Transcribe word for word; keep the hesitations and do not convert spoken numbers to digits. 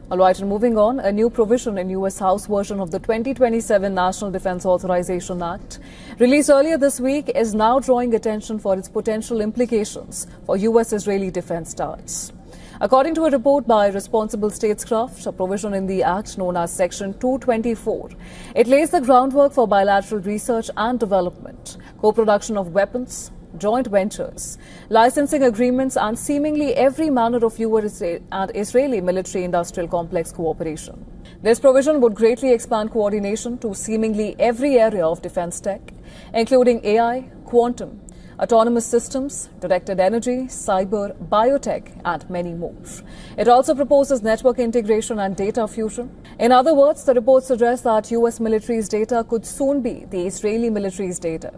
All right, and moving on, a new provision in U S House version of the twenty twenty-seven National Defense Authorization Act, released earlier this week, is now drawing attention for its potential implications for U S-Israeli defense ties. According to a report by Responsible Statescraft, a provision in the Act known as Section two twenty-four, it lays the groundwork for bilateral research and development, co-production of weapons, joint ventures, licensing agreements and seemingly every manner of U S and Israeli military-industrial complex cooperation. This provision would greatly expand coordination to seemingly every area of defense tech, including A I, quantum, autonomous systems, directed energy, cyber, biotech and many more. It also proposes network integration and data fusion. In other words, the report suggests that U S military's data could soon be the Israeli military's data.